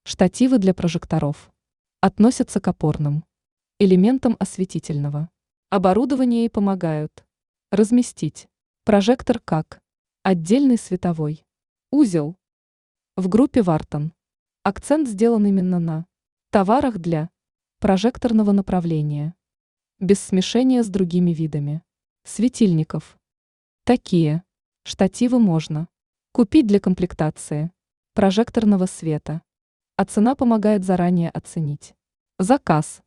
Штативы для прожекторов относятся к опорным элементам осветительного оборудования и помогают разместить прожектор как отдельный световой узел. В группе Вартон акцент сделан именно на товарах для прожекторного направления, без смешения с другими видами светильников. Такие штативы можно купить для комплектации прожекторного света, а цена помогает заранее оценить заказ.